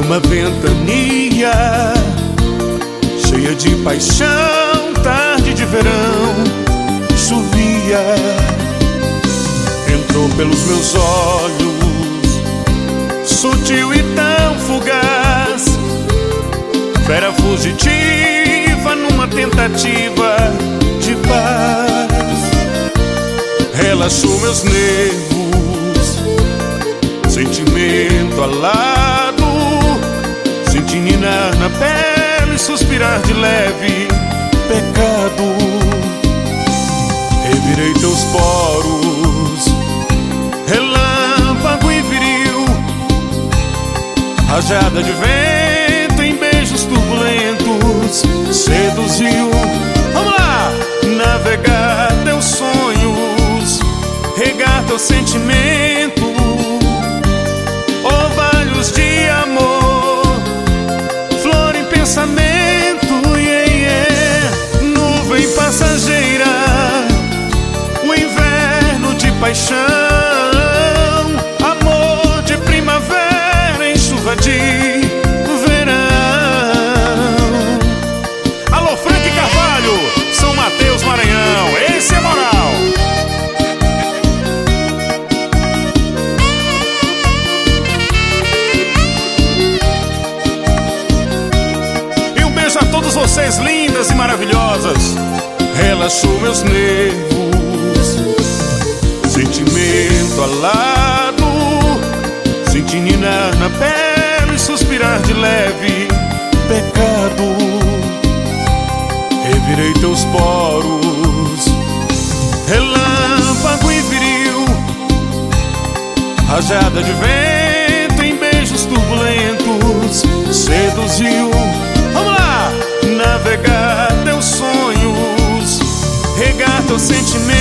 Numa ventania cheia de paixão, tarde de verão, chovia. Entrou pelos meus olhos, sutil e tão fugaz, fera fugitiva numa tentativa de paz. Relaxou meus nervos, sentimento alado, senti ninar na pele, suspirar de leve pecado. Revirei teus poros, relâmpago e viril, rajada de vento em beijos turbulentos, seduziu. Vamos lá! Navegar teus sonhos, regar teu sentimento, orvalhos de amor, flor em pensamento, yeah, yeah. Nuvem passageira, o inverno de paixão, amor de primavera em chuva de verão. Alô, Frank Carvalho, São Mateus, Maranhão, esse é moral. E um beijo a todos vocês, lindas e maravilhosas. Relaxou meus nervos, sentimento alado, senti ninar na pele, suspirar de leve pecado. Revirei teus poros, relâmpago e viril, rajada de vento em beijos turbulentos, seduziu. Vamos lá! Navegar teus sonhos, regar teu sentimento,